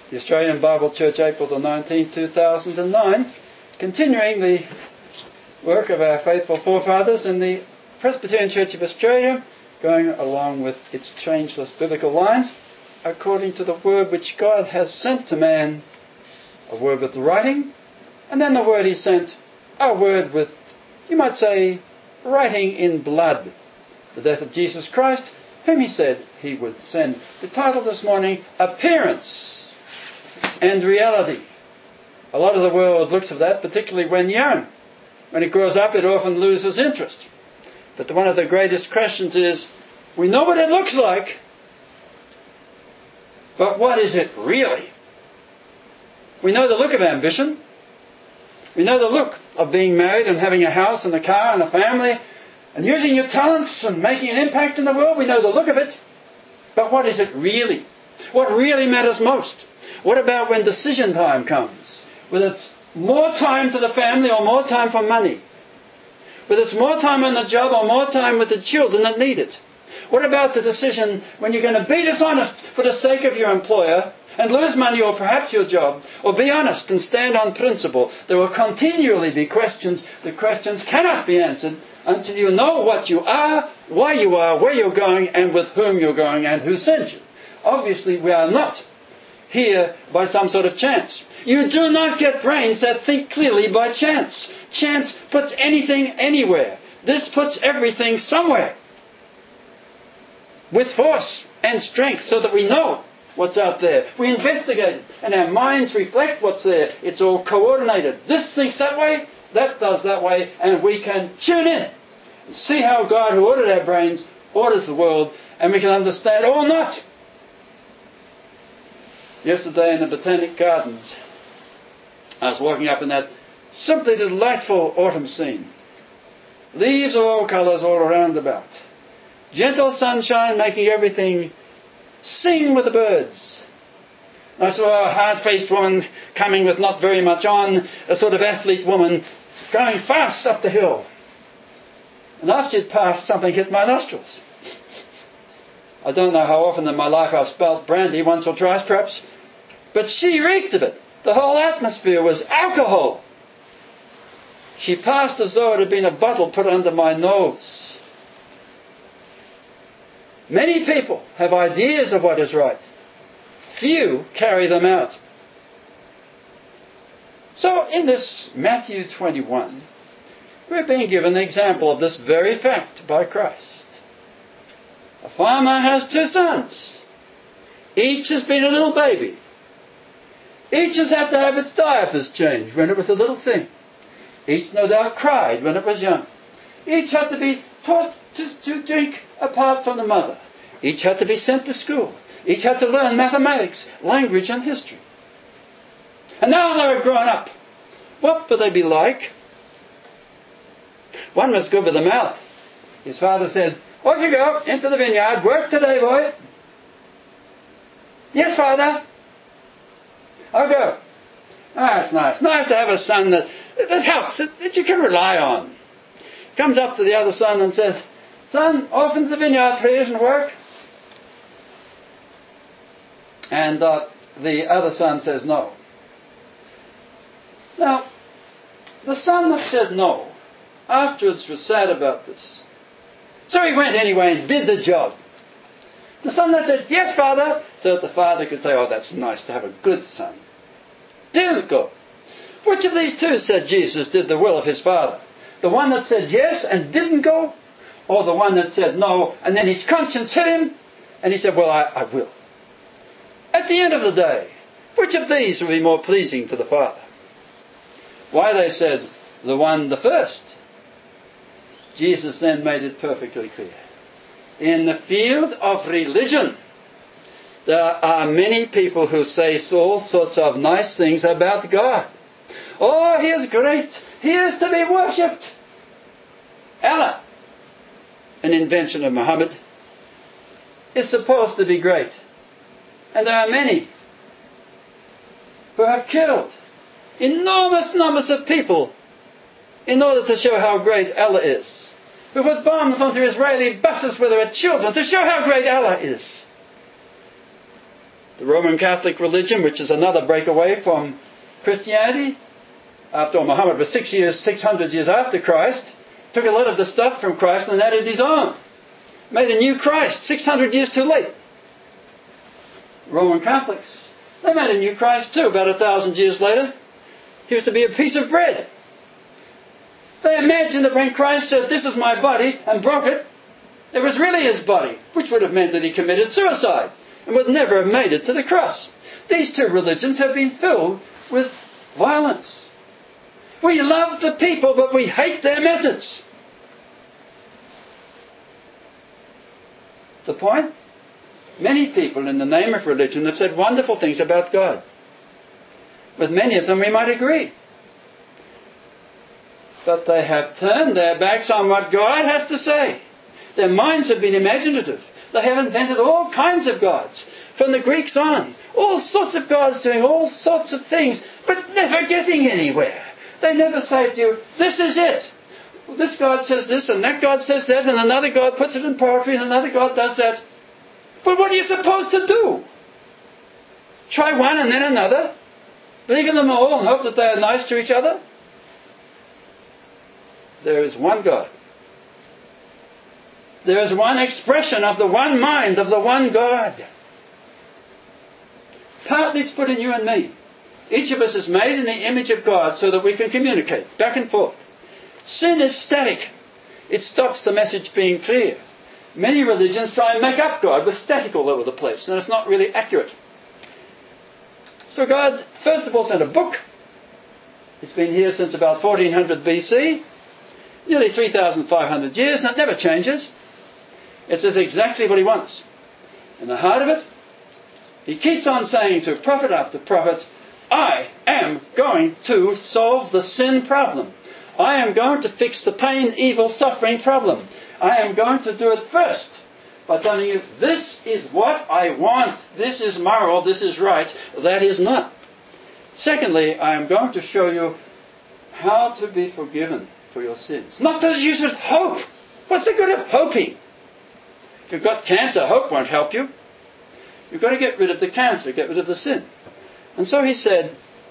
The Australian Bible Church, April the 19th, 2009, continuing the work of our faithful forefathers in the Presbyterian Church of Australia, going along with its changeless biblical lines, according to the word which God has sent to man, a word with writing, and then the word He sent, a word with, you might say, writing in blood, the death of Jesus Christ, whom He said He would send. The title this morning, Appearance and Reality. A lot of the world looks at that, particularly when young. When it grows up, it often loses interest. But one of the greatest questions is, we know what it looks like, but what is it really? We know the look of ambition. We know the look of being married and having a house and a car and a family and using your talents and making an impact in the world. We know the look of it. But what is it really? What really matters most? What about when decision time comes? Whether it's more time to the family or more time for money? Whether it's more time on the job or more time with the children that need it? What about the decision when you're going to be dishonest for the sake of your employer and lose money or perhaps your job, or be honest and stand on principle? There will continually be questions. The questions cannot be answered until you know what you are, why you are, where you're going, and with whom you're going and who sent you. Obviously, we are not here by some sort of chance. You do not get brains that think clearly by chance. Chance puts anything anywhere. This puts everything somewhere. With force and strength so that we know what's out there. We investigate it and our minds reflect what's there. It's all coordinated. This thinks that way, that does that way, and we can tune in and see how God, who ordered our brains, orders the world, and we can understand or not. Yesterday in the Botanic Gardens, I was walking up in that simply delightful autumn scene. Leaves of all colours all around about. Gentle sunshine making everything sing with the birds. I saw a hard-faced woman coming with not very much on, a sort of athlete woman, going fast up the hill. And after she'd passed, something hit my nostrils. I don't know how often in my life I've smelt brandy, once or twice perhaps, but she reeked of it. The whole atmosphere was alcohol. She passed as though it had been a bottle put under my nose. Many people have ideas of what is right. Few carry them out. So in this Matthew 21, we're being given an example of this very fact by Christ. A farmer has 2 sons. Each has been a little baby. Each has had to have its diapers changed when it was a little thing. Each no doubt cried when it was young. Each had to be taught to drink apart from the mother. Each had to be sent to school. Each had to learn mathematics, language and history. And now they were grown up. What would they be like? One was good with the mouth. His father said, "Off you go, into the vineyard, work today, boy." "Yes, father." "I'll go." "Ah, it's nice. Nice to have a son that helps, that you can rely on." Comes up to the other son and says, "Son, off into the vineyard, please, and work." And the other son says no. Now, the son that said no, afterwards was sad about this. So he went anyway and did the job. The son that said, "Yes, father," so that the father could say, "Oh, that's nice to have a good son," didn't go. Which of these two, said Jesus, did the will of his father? The one that said yes and didn't go? Or the one that said no, and then his conscience hit him, and he said, "Well, I will." At the end of the day, which of these would be more pleasing to the Father? Why, they said, the first. Jesus then made it perfectly clear. In the field of religion, there are many people who say all sorts of nice things about God. "Oh, He is great. He is to be worshipped." Allah, an invention of Muhammad, is supposed to be great. And there are many who have killed enormous numbers of people in order to show how great Allah is. Who put bombs onto Israeli buses where there are children to show how great Allah is. The Roman Catholic religion, which is another breakaway from Christianity, after all, Muhammad was 600 years after Christ, took a lot of the stuff from Christ and added his own. Made a new Christ, 600 years too late. Roman Catholics, they made a new Christ too, about 1,000 years later. He was to be a piece of bread. They imagined that when Christ said, "This is my body," and broke it, it was really his body, which would have meant that he committed suicide and would never have made it to the cross. These two religions have been filled with violence. We love the people, but we hate their methods. The point? Many people in the name of religion have said wonderful things about God. With many of them we might agree. But they have turned their backs on what God has to say. Their minds have been imaginative. They have invented all kinds of gods. From the Greeks on, all sorts of gods doing all sorts of things, but never getting anywhere. They never say to you, "This is it. This God says this, and that God says that, and another God puts it in poetry, and another God does that." But what are you supposed to do? Try one and then another? Believe in them all and hope that they are nice to each other? There is one God. There is one expression of the one mind of the one God. Partly it's put in you and me. Each of us is made in the image of God so that we can communicate back and forth. Sin is static. It stops the message being clear. Many religions try and make up God with static all over the place, and it's not really accurate. So God, first of all, sent a book. It's been here since about 1400 BC, nearly 3,500 years, and it never changes. It says exactly what he wants. In the heart of it, he keeps on saying to prophet after prophet, "I am going to solve the sin problem. I am going to fix the pain, evil, suffering problem. I am going to do it first by telling you, this is what I want. This is moral. This is right. That is not. Secondly, I am going to show you how to be forgiven for your sins. Not to use as hope. What's the good of hoping? If you've got cancer, hope won't help you. You've got to get rid of the cancer, get rid of the sin. And so he said,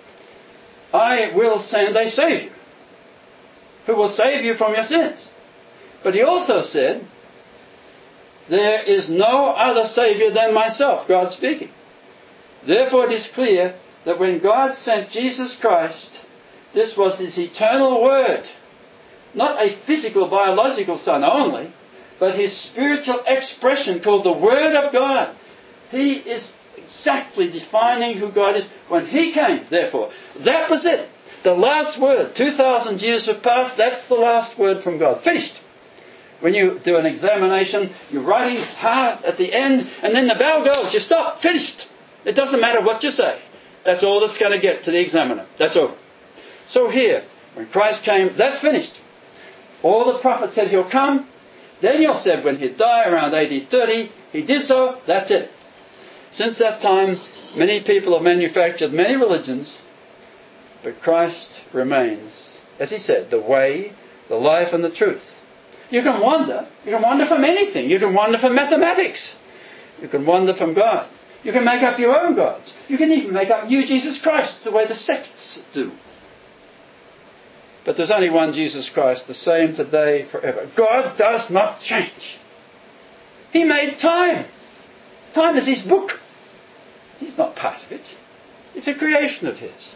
I will send a Saviour who will save you from your sins. But he also said, there is no other Saviour than myself, God speaking. Therefore it is clear that when God sent Jesus Christ, this was his eternal word. Not a physical, biological son only, but his spiritual expression called the Word of God. He is exactly defining who God is. When he came, therefore, that was it. The last word. 2,000 years have passed. That's the last word from God. Finished. When you do an examination, you're writing hard at the end, and then the bell goes. You stop. Finished. It doesn't matter what you say. That's all that's going to get to the examiner. That's over. So here, when Christ came, that's finished. All the prophets said he'll come. Daniel said when he'd die around AD 30, he did so. That's it. Since that time, many people have manufactured many religions, but Christ remains, as he said, the way, the life, and the truth. You can wander. You can wander from anything. You can wander from mathematics. You can wander from God. You can make up your own gods. You can even make up new Jesus Christ, the way the sects do. But there's only one Jesus Christ, the same today, forever. God does not change. He made time. Time is his book. He's not part of it. It's a creation of his.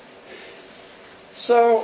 So,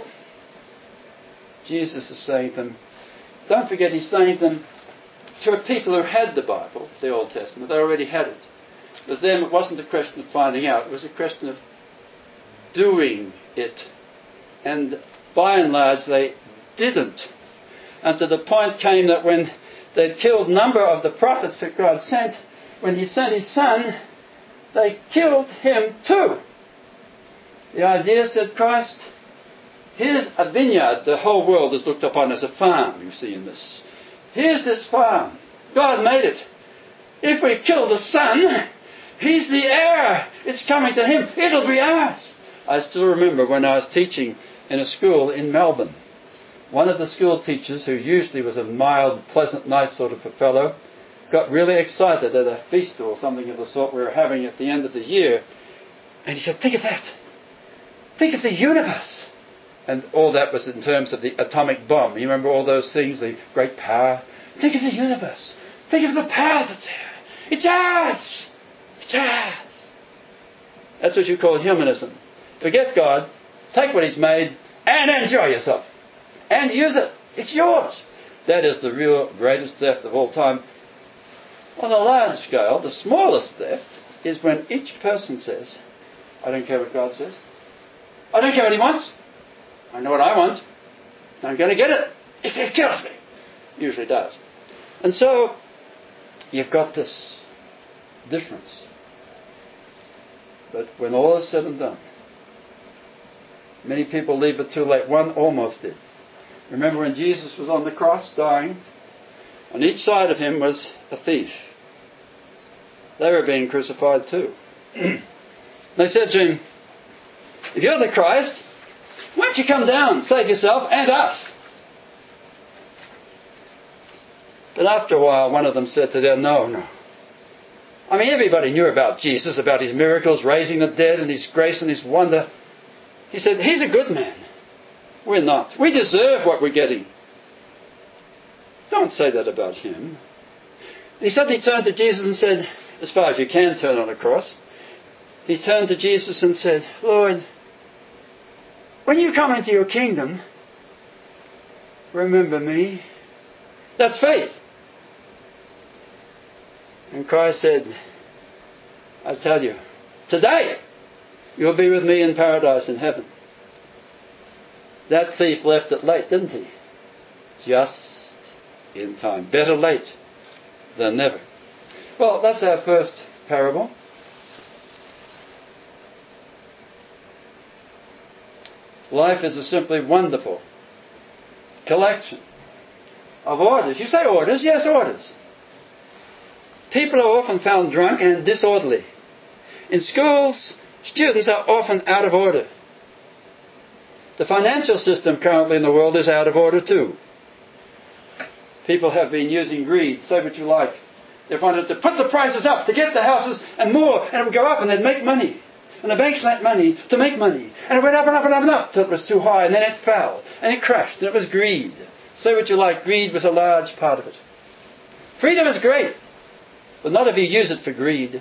Jesus is saying to them, don't forget he's saying to them, to a people who had the Bible, the Old Testament, they already had it. But them, it wasn't a question of finding out, it was a question of doing it. And by and large, they didn't. And to the point came that when they'd killed a number of the prophets that God sent, when he sent his son, they killed him too. The idea, said Christ, here's a vineyard the whole world is looked upon as a farm, you see in this. Here's this farm. God made it. If we kill the son, he's the heir. It's coming to him. It'll be ours. I still remember when I was teaching in a school in Melbourne. One of the school teachers, who usually was a mild, pleasant, nice sort of a fellow, got really excited at a feast or something of the sort we were having at the end of the year. And he said, think of that. Think of the universe. And all that was in terms of the atomic bomb. You remember all those things, the great power? Think of the universe. Think of the power that's there. It's ours. It's ours. That's what you call humanism. Forget God. Take what He's made and enjoy yourself. And use it. It's yours. That is the real greatest theft of all time. On a large scale, the smallest theft is when each person says, I don't care what God says. I don't care what He wants. I know what I want. I'm going to get it. It kills me. Usually does. And so, you've got this difference. But when all is said and done, many people leave it too late. One almost did. Remember when Jesus was on the cross dying? On each side of Him was a thief. They were being crucified too. They said to Him, if you're the Christ, why don't you come down, save yourself and us? But after a while, one of them said to them, no. I mean, everybody knew about Jesus, about His miracles, raising the dead, and His grace and His wonder. He said, He's a good man. We're not. We deserve what we're getting. Don't say that about Him. He suddenly turned to Jesus and said, as far as you can turn on a cross, He turned to Jesus and said, Lord, when you come into your kingdom, remember me. That's faith. And Christ said, I tell you, today you'll be with me in paradise in heaven. That thief left it late, didn't he? Just in time. Better late than never. Well, that's our first parable. Life is a simply wonderful collection of orders. You say orders? Yes, orders. People are often found drunk and disorderly. In schools, students are often out of order. The financial system currently in the world is out of order too. People have been using greed, say what you like. They've wanted to put the prices up to get the houses and more, and it would go up and they'd make money. And the banks lent money to make money. And it went up and up and up and up till it was too high, and then it fell. And it crashed, and it was greed. Say what you like, greed was a large part of it. Freedom is great, but not if you use it for greed.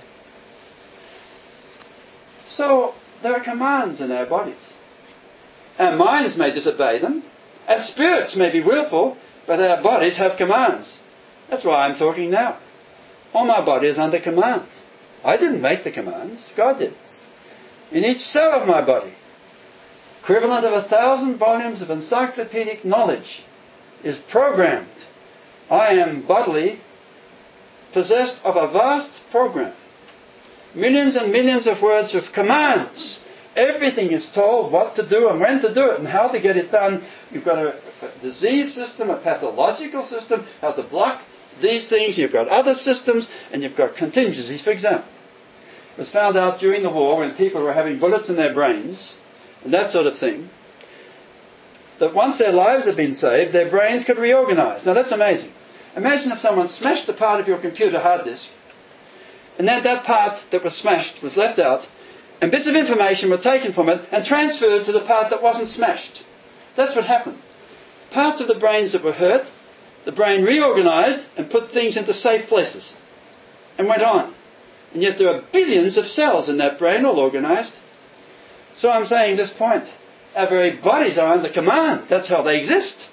So, there are commands in our bodies. Our minds may disobey them. Our spirits may be willful, but our bodies have commands. That's why I'm talking now. All my body is under commands. I didn't make the commands. God did. In each cell of my body, equivalent of 1,000 volumes of encyclopedic knowledge, is programmed. I am bodily possessed of a vast program. Millions and millions of words of commands. Everything is told what to do and when to do it and how to get it done. You've got a disease system, a pathological system, how to block these things. You've got other systems, and you've got contingencies. For example, it was found out during the war when people were having bullets in their brains and that sort of thing, that once their lives had been saved, their brains could reorganize. Now that's amazing. Imagine if someone smashed a part of your computer hard disk, and then that part that was smashed was left out, and bits of information were taken from it and transferred to the part that wasn't smashed. That's what happened. Parts of the brains that were hurt, the brain reorganized and put things into safe places and went on. And yet there are billions of cells in that brain all organized. So I'm saying this point. Our very bodies are under command. That's how they exist.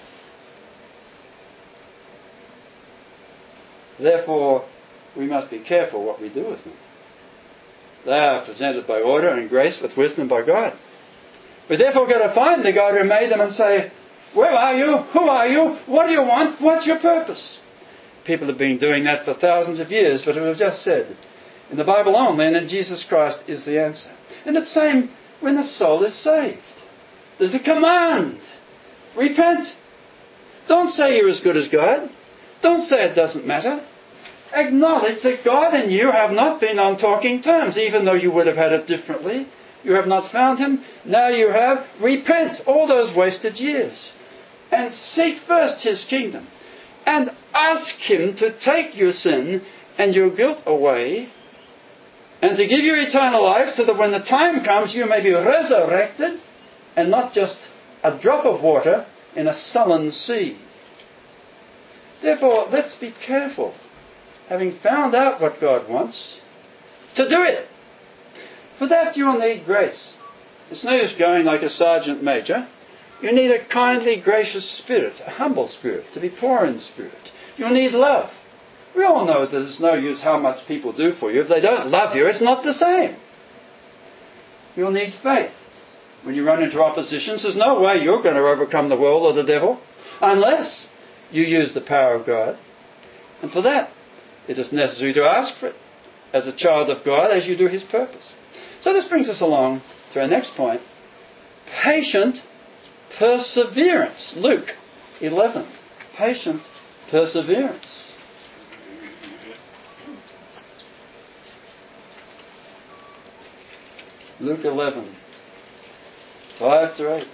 Therefore, we must be careful what we do with them. They are presented by order and grace with wisdom by God. We've therefore got to find the God who made them and say, where are you? Who are you? What do you want? What's your purpose? People have been doing that for thousands of years, but we've just said, in the Bible only, and in Jesus Christ is the answer. And it's the same when the soul is saved. There's a command. Repent. Don't say you're as good as God. Don't say it doesn't matter. Acknowledge that God and you have not been on talking terms, even though you would have had it differently. You have not found Him. Now you have. Repent all those wasted years. And seek first His kingdom. and ask Him to take your sin and your guilt away and to give you eternal life so that when the time comes you may be resurrected and not just a drop of water in a sullen sea. Therefore, let's be careful, having found out what God wants, to do it. For that you will need grace. It's no use going like a sergeant major. You need a kindly, gracious spirit, a humble spirit, to be poor in spirit. You'll need love. We all know that it's no use how much people do for you. If they don't love you, it's not the same. You'll need faith. When you run into oppositions, there's no way you're going to overcome the world or the devil unless you use the power of God. And for that, it is necessary to ask for it as a child of God as you do His purpose. So this brings us along to our next point. Patient perseverance. Luke 11. Patient perseverance. Luke 11. 5 to 8.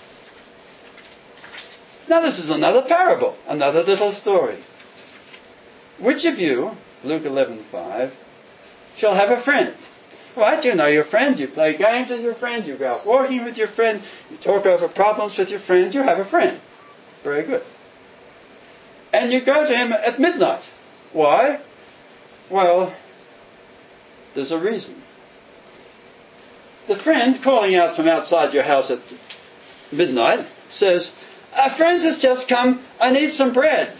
Now this is another parable, another little story. Which of you, Luke 11:5, shall have a friend? Right, you know your friend, you play games with your friend, you go out walking with your friend, you talk over problems with your friend, you have a friend. Very good. And you go to him at midnight. Why? Well, there's a reason. The friend calling out from outside your house at midnight says, "A friend has just come, I need some bread.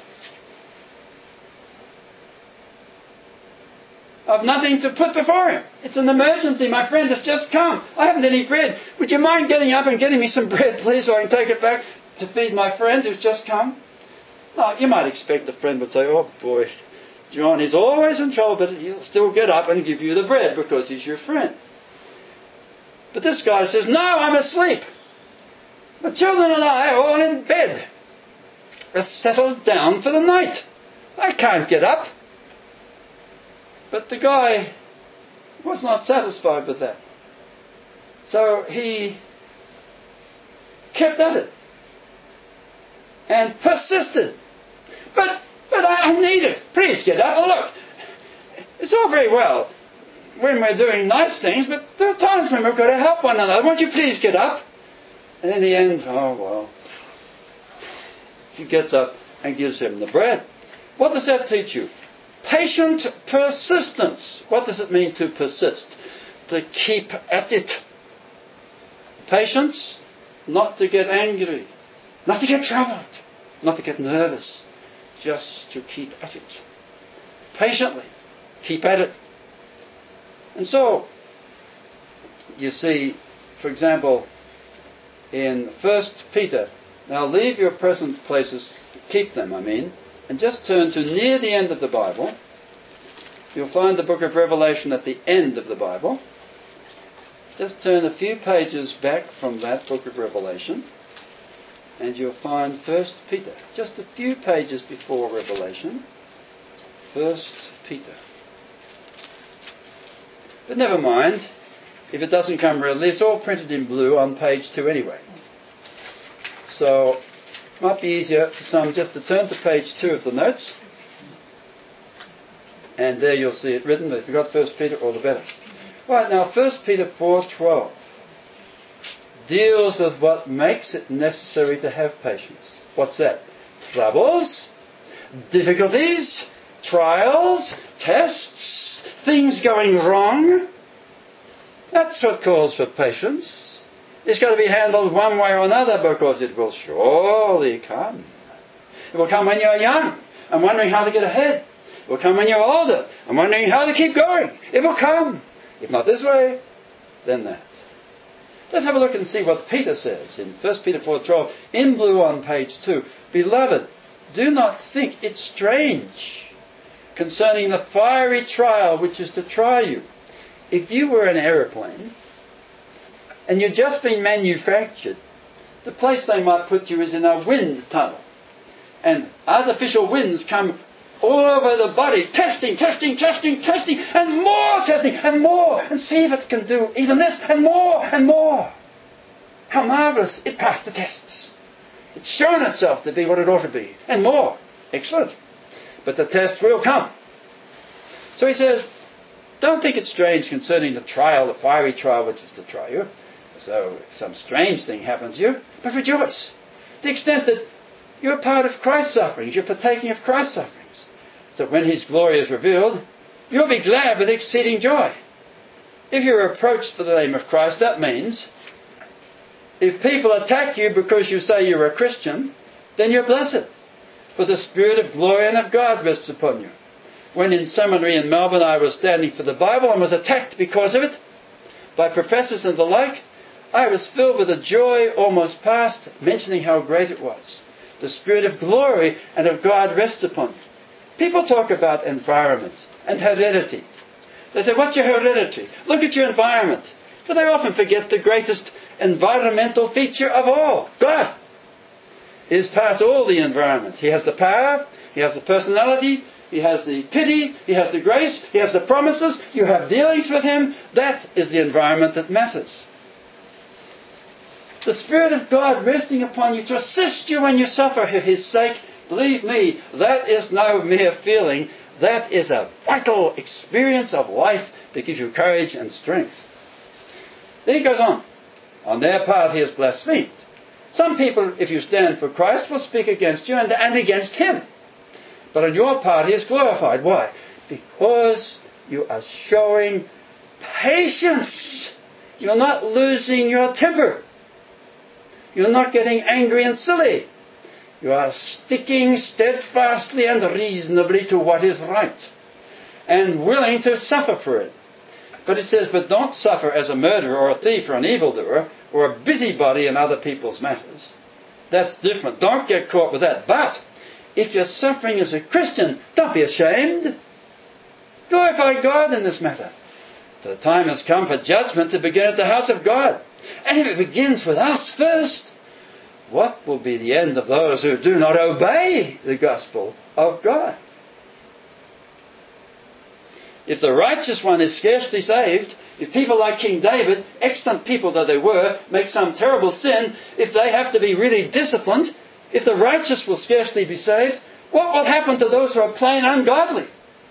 I've nothing to put before him. It's an emergency, my friend has just come. I haven't any bread. Would you mind getting up and getting me some bread, please, so I can take it back to feed my friend who's just come?" Now, you might expect the friend would say, "Oh boy, John, he's always in trouble, but he'll still get up and give you the bread because he's your friend." But this guy says, "No, I'm asleep. My children and I are all in bed. We're settled down for the night. I can't get up." But the guy was not satisfied with that. So he kept at it and persisted. But I need it. Please get up. Look, it's all very well when we're doing nice things, but there are times when we've got to help one another. Won't you please get up? And in the end, oh well, he gets up and gives him the bread. What does that teach you? Patient persistence. What does it mean to persist? To keep at it. Patience, not to get angry, not to get troubled, not to get nervous, just to keep at it. Patiently, keep at it. And so, you see, for example, in 1 Peter, now leave your present places, keep them, and just turn to near the end of the Bible. You'll find the book of Revelation at the end of the Bible. Just turn a few pages back from that book of Revelation, and you'll find 1 Peter, just a few pages before Revelation. 1 Peter. But never mind, if it doesn't come readily, it's all printed in blue on page 2 anyway. So, it might be easier for some just to turn to page 2 of the notes. And there you'll see it written. If you've got 1 Peter, all the better. Right, now 1 Peter 4:12 deals with what makes it necessary to have patience. What's that? Troubles, difficulties, trials, tests, things going wrong. That's what calls for patience. It's got to be handled one way or another because it will surely come. It will come when you're young and wondering how to get ahead. It will come when you're older and wondering how to keep going. It will come. If not this way, then that. Let's have a look and see what Peter says in 1 Peter 4:12 in blue on page 2. Beloved, do not think it strange concerning the fiery trial which is to try you. If you were an aeroplane and you'd just been manufactured, the place they might put you is in a wind tunnel. And artificial winds come all over the body, testing, and more testing, and more, and see if it can do even this, and more, and more. How marvellous, it passed the tests. It's shown itself to be what it ought to be, and more. Excellent. But the test will come. So he says, don't think it strange concerning the trial, the fiery trial which is to try you. So some strange thing happens to you, but rejoice. To the extent that you're part of Christ's sufferings, you're partaking of Christ's sufferings. So when his glory is revealed, you'll be glad with exceeding joy. If you're reproached for the name of Christ, that means if people attack you because you say you're a Christian, then you're blessed. For the Spirit of glory and of God rests upon you. When in seminary in Melbourne I was standing for the Bible and was attacked because of it by professors and the like, I was filled with a joy almost past mentioning how great it was. The Spirit of glory and of God rests upon you. People talk about environment and heredity. They say, what's your heredity? Look at your environment. But they often forget the greatest environmental feature of all, God. He is past all the environment. He has the power, he has the personality, he has the pity, he has the grace, he has the promises, you have dealings with him. That is the environment that matters. The Spirit of God resting upon you to assist you when you suffer for his sake, believe me, that is no mere feeling. That is a vital experience of life that gives you courage and strength. Then he goes on. On their part he is blasphemed. Some people, if you stand for Christ, will speak against you and against him. But on your part he is glorified. Why? Because you are showing patience. You're not losing your temper. You're not getting angry and silly. You are sticking steadfastly and reasonably to what is right. And willing to suffer for it. But it says, but don't suffer as a murderer or a thief or an evildoer or a busybody in other people's matters. That's different. Don't get caught with that. But if you're suffering as a Christian, don't be ashamed. Glorify God in this matter. For the time has come for judgment to begin at the house of God. And if it begins with us first, what will be the end of those who do not obey the gospel of God? If the righteous one is scarcely saved, if people like King David, excellent people though they were, make some terrible sin, if they have to be really disciplined, if the righteous will scarcely be saved, what will happen to those who are plain ungodly?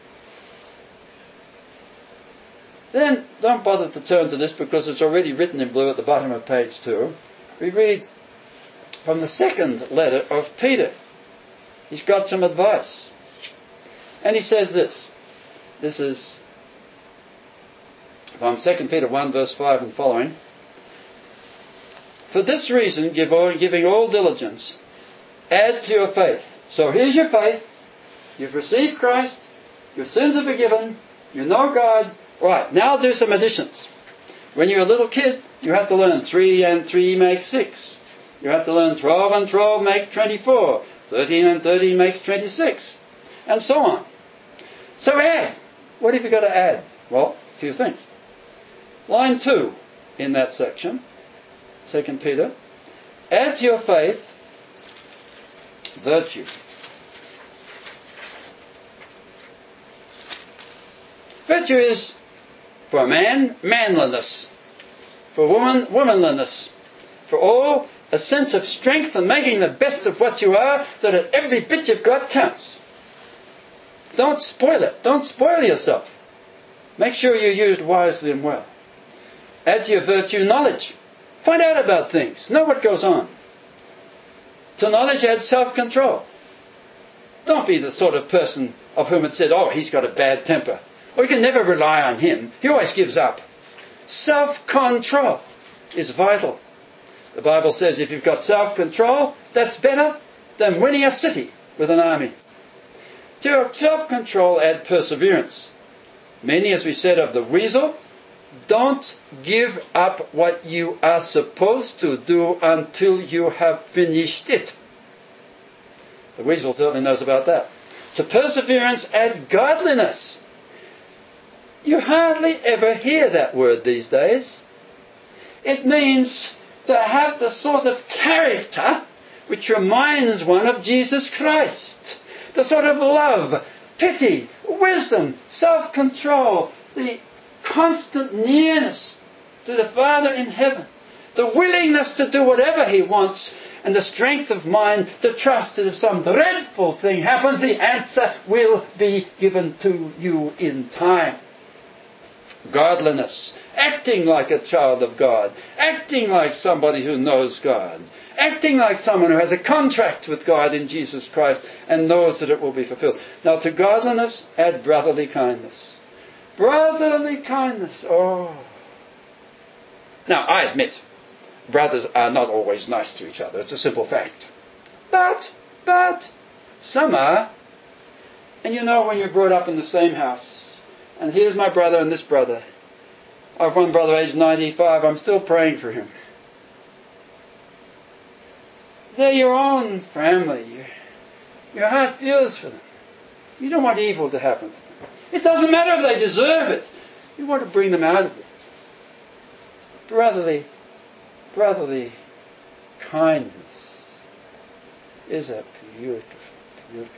Then, don't bother to turn to this because it's already written in blue at the bottom of page 2. We read from the second letter of Peter. He's got some advice. And he says this. This is from 2 Peter 1 verse 5 and following. For this reason, giving all diligence, add to your faith. So here's your faith. You've received Christ. Your sins are forgiven. You know God. Right, now do some additions. When you're a little kid, you have to learn 3 and 3 make 6. You have to learn 12 and 12 make 24. 13 and 13 makes 26. And so on. So add. What have you got to add? Well, a few things. Line 2 in that section, 2 Peter. Add to your faith virtue. Virtue is, for a man, manliness. For a woman, womanliness. For all, a sense of strength and making the best of what you are so that every bit you've got counts. Don't spoil it. Don't spoil yourself. Make sure you're used wisely and well. Add to your virtue knowledge. Find out about things. Know what goes on. To knowledge add self-control. Don't be the sort of person of whom it said, oh, he's got a bad temper. Or you can never rely on him. He always gives up. Self-control is vital. The Bible says if you've got self-control, that's better than winning a city with an army. To your self-control add perseverance. Many, as we said of the weasel, don't give up what you are supposed to do until you have finished it. The weasel certainly knows about that. To perseverance add godliness. You hardly ever hear that word these days. It means to have the sort of character which reminds one of Jesus Christ. The sort of love, pity, wisdom, self-control, the constant nearness to the Father in heaven, the willingness to do whatever He wants and the strength of mind to trust that if some dreadful thing happens, the answer will be given to you in time. Godliness, acting like a child of God, acting like somebody who knows God, acting like someone who has a contract with God in Jesus Christ and knows that it will be fulfilled. Now, to godliness, add brotherly kindness. Brotherly kindness, oh. Now, I admit, brothers are not always nice to each other. It's a simple fact. But, some are. And you know, when you're brought up in the same house, and here's my brother and this brother. I have one brother aged 95. I'm still praying for him. They're your own family. Your heart feels for them. You don't want evil to happen to them. It doesn't matter if they deserve it. You want to bring them out of it. Brotherly kindness is a beautiful, beautiful.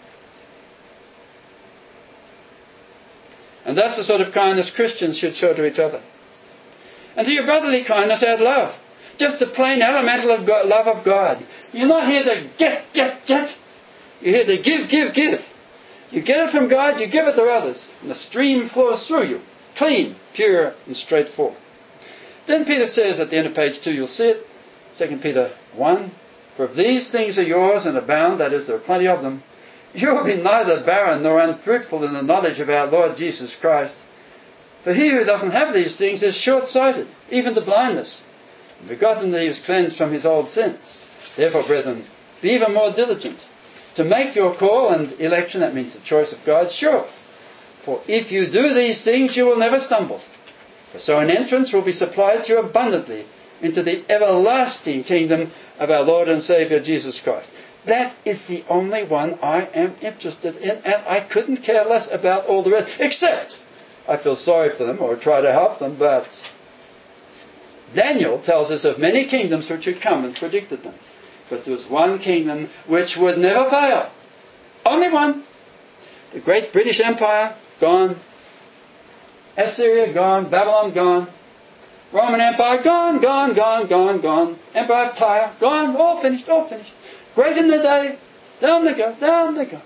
And that's the sort of kindness Christians should show to each other. And to your brotherly kindness, add love. Just the plain elemental of God, love of God. You're not here to get. You're here to give. You get it from God, you give it to others. And the stream flows through you. Clean, pure, and straightforward. Then Peter says at the end of page 2, you'll see it, 2 Peter 1, for if these things are yours and abound, that is, there are plenty of them, you will be neither barren nor unfruitful in the knowledge of our Lord Jesus Christ. For he who doesn't have these things is short-sighted, even to blindness, and forgotten that he was cleansed from his old sins. Therefore, brethren, be even more diligent to make your call and election, that means the choice of God, sure. For if you do these things, you will never stumble. For so an entrance will be supplied to you abundantly into the everlasting kingdom of our Lord and Saviour Jesus Christ. That is the only one I am interested in, and I couldn't care less about all the rest, except I feel sorry for them or try to help them, but Daniel tells us of many kingdoms which would come and predicted them. But there was one kingdom which would never fail. Only one. The great British Empire, gone. Assyria, gone. Babylon, gone. Roman Empire, gone. Empire of Tyre, gone. All finished. Great in the day, down they go.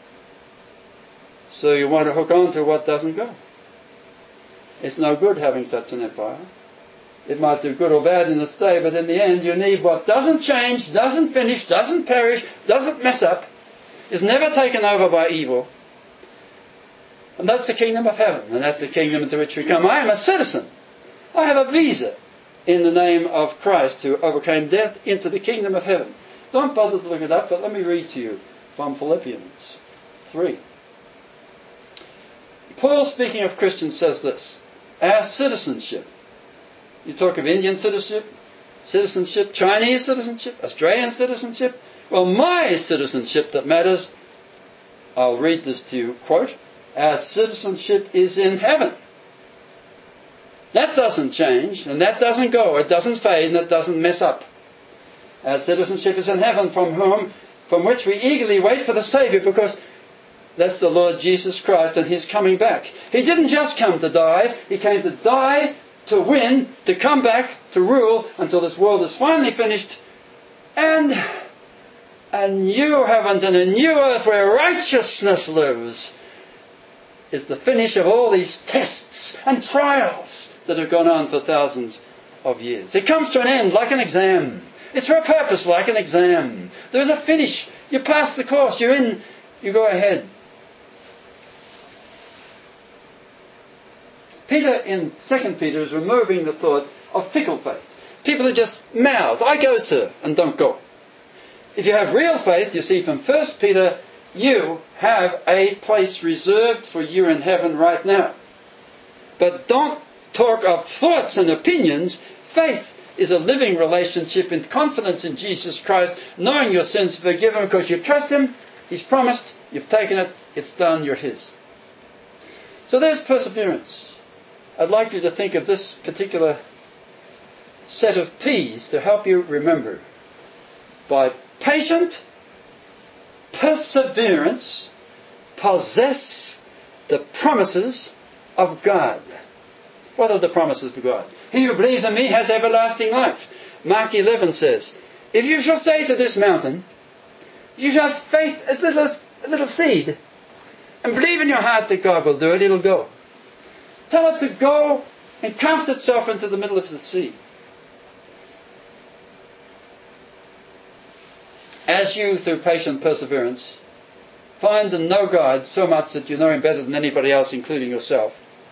So you want to hook on to what doesn't go. It's no good having such an empire. It might do good or bad in its day, but in the end you need what doesn't change, doesn't finish, doesn't perish, doesn't mess up, is never taken over by evil. And that's the kingdom of heaven, and that's the kingdom into which we come. I am a citizen. I have a visa in the name of Christ who overcame death into the kingdom of heaven. Don't bother to look it up, but let me read to you from Philippians 3. Paul, speaking of Christians, says this. Our citizenship. You talk of Indian citizenship, Chinese citizenship, Australian citizenship. Well, my citizenship that matters, I'll read this to you, quote, our citizenship is in heaven. That doesn't change, and that doesn't go, it doesn't fade, and it doesn't mess up. Our citizenship is in heaven, from which we eagerly wait for the Saviour, because that's the Lord Jesus Christ and His coming back. He didn't just come to die, He came to die, to win, to come back, to rule until this world is finally finished, and a new heavens and a new earth where righteousness lives is the finish of all these tests and trials that have gone on for thousands of years. It comes to an end like an exam. It's for a purpose like an exam. There's a finish. You pass the course. You're in. You go ahead. Peter in 2 Peter is removing the thought of fickle faith. People are just mouths. I go, sir, and don't go. If you have real faith, you see from 1 Peter, you have a place reserved for you in heaven right now. But don't talk of thoughts and opinions. Faith is a living relationship in confidence in Jesus Christ, knowing your sins are forgiven because you trust Him, He's promised, you've taken it, it's done, you're His. So there's perseverance. I'd like you to think of this particular set of P's to help you remember. By patient perseverance, possess the promises of God. What are the promises of God? He who believes in me has everlasting life. Mark 11 says, If you shall say to this mountain, you shall have faith as a little seed, and believe in your heart that God will do it, it'll go. Tell it to go and cast itself into the middle of the sea. As you, through patient perseverance, find and know God so much that you know Him better than anybody else, including yourself,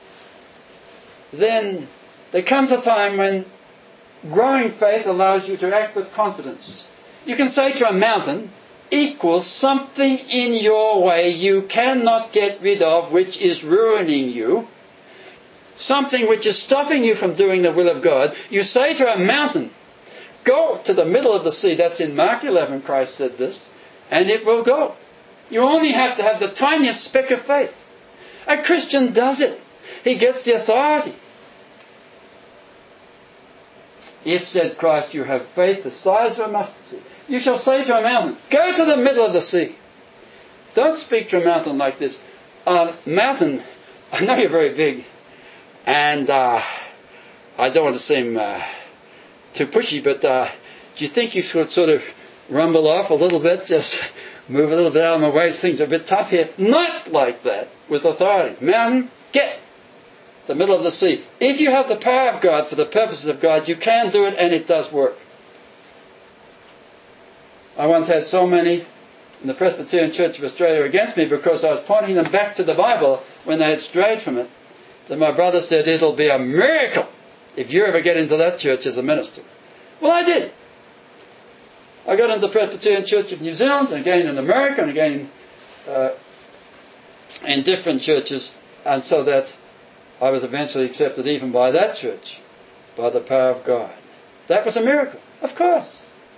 then there comes a time when growing faith allows you to act with confidence. You can say to a mountain, equals something in your way you cannot get rid of, which is ruining you, something which is stopping you from doing the will of God. You say to a mountain, go to the middle of the sea. That's in Mark 11, Christ said this, and it will go. You only have to have the tiniest speck of faith. A Christian does it. He gets the authority. If, said Christ, you have faith the size of a mustard seed, you shall say to a mountain, go to the middle of the sea. Don't speak to a mountain like this. Mountain, I know you're very big, and I don't want to seem too pushy, but do you think you should sort of rumble off a little bit, just move a little bit out of my way, things are a bit tough here? Not like that, with authority. Mountain, get the middle of the sea. If you have the power of God for the purposes of God, you can do it, and it does work. I once had so many in the Presbyterian Church of Australia against me because I was pointing them back to the Bible when they had strayed from it, that my brother said, it'll be a miracle if you ever get into that church as a minister. Well, I did. I got into the Presbyterian Church of New Zealand, and again in America, and again in different churches, and so that I was eventually accepted even by that church, by the power of God. That was a miracle, of course.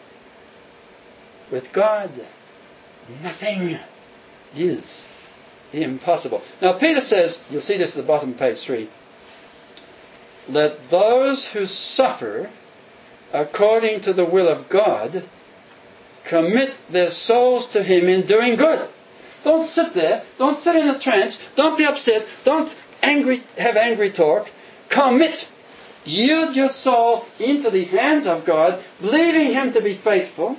With God, nothing is impossible. Now, Peter says, you'll see this at the bottom of page 3, let those who suffer according to the will of God commit their souls to Him in doing good. Don't sit there. Don't sit in a trance. Don't be upset. Don't have angry talk. Commit. Yield your soul into the hands of God, believing Him to be faithful,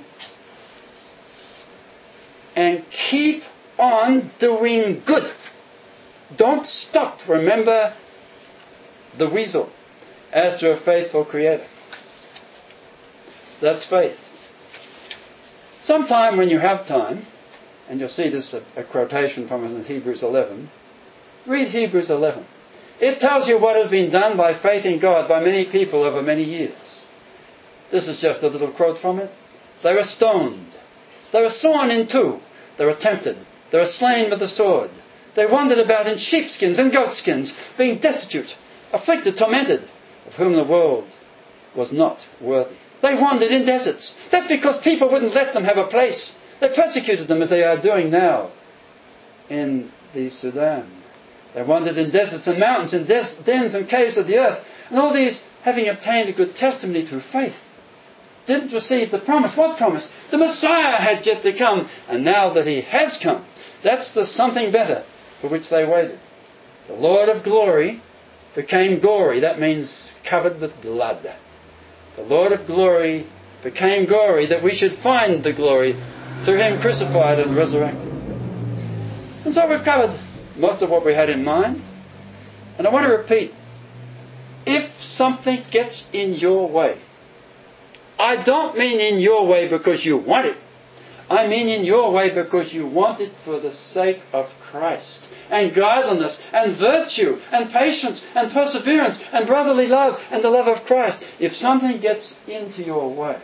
and keep on doing good. Don't stop. Remember the weasel as to a faithful Creator. That's faith. Sometime when you have time, and you'll see this a quotation from it in Hebrews 11, read Hebrews 11. It tells you what has been done by faith in God by many people over many years. This is just a little quote from it. They were stoned. They were sawn in two. They were tempted. They were slain with the sword. They wandered about in sheepskins and goatskins, being destitute, afflicted, tormented, of whom the world was not worthy. They wandered in deserts. That's because people wouldn't let them have a place. They persecuted them as they are doing now in the Sudan. They wandered in deserts and mountains, in dens and caves of the earth. And all these, having obtained a good testimony through faith, didn't receive the promise. What promise? The Messiah had yet to come. And now that He has come, that's the something better for which they waited. The Lord of glory became gory. That means covered with blood. The Lord of glory became gory, that we should find the glory through Him crucified and resurrected. And so we've covered most of what we had in mind. And I want to repeat, if something gets in your way, I don't mean in your way because you want it. I mean in your way because you want it for the sake of Christ, and godliness, and virtue, and patience, and perseverance, and brotherly love, and the love of Christ. If something gets into your way,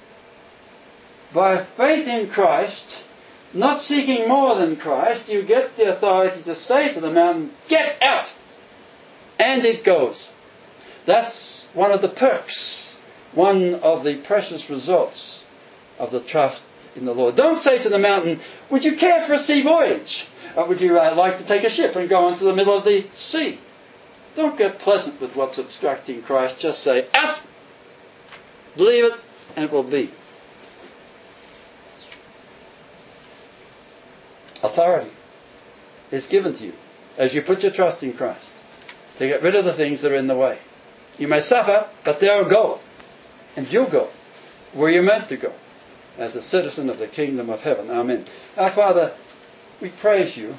by faith in Christ, not seeking more than Christ, you get the authority to say to the mountain, get out! And it goes. That's one of the perks, one of the precious results of the trust in the Lord. Don't say to the mountain, would you care for a sea voyage? Or would you like to take a ship and go into the middle of the sea? Don't get pleasant with what's obstructing Christ. Just say, out! Believe it, and it will be. Authority is given to you as you put your trust in Christ to get rid of the things that are in the way. You may suffer, but they'll go. And you'll go where you're meant to go. as a citizen of the kingdom of heaven. Amen. Our Father, we praise you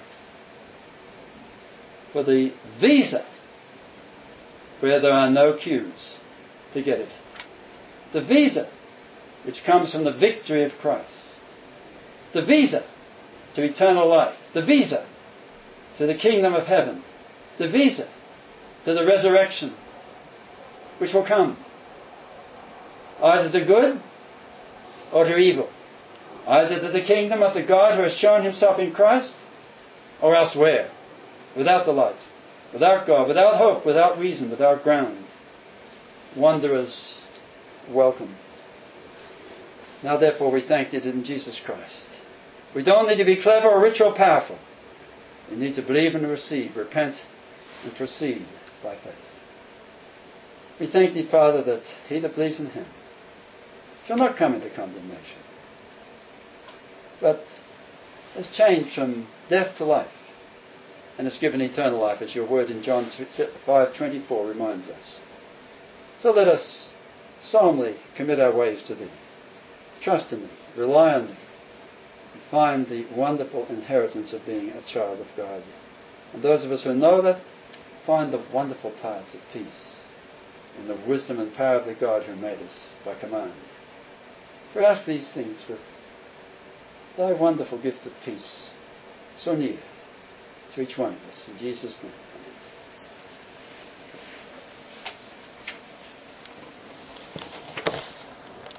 for the visa where there are no queues to get it. The visa which comes from the victory of Christ. The visa to eternal life. The visa to the kingdom of heaven. The visa to the resurrection which will come. Either to good or to evil. Either to the kingdom of the God who has shown himself in Christ or elsewhere. Without the light. Without God. Without hope. Without reason. Without ground. Wanderers, welcome. Now therefore we thank thee in Jesus Christ. We don't need to be clever or rich or powerful. We need to believe and receive, repent and proceed by faith. We thank thee, Father, that he that believes in him shall not come into condemnation, but is changed from death to life and is given eternal life, as your word in John 5:24 reminds us. So let us solemnly commit our ways to thee, trust in thee, rely on thee, and find the wonderful inheritance of being a child of God. And those of us who know that, find the wonderful paths of peace in the wisdom and power of the God who made us by command. We ask these things with thy wonderful gift of peace so near to each one of us. In Jesus' name.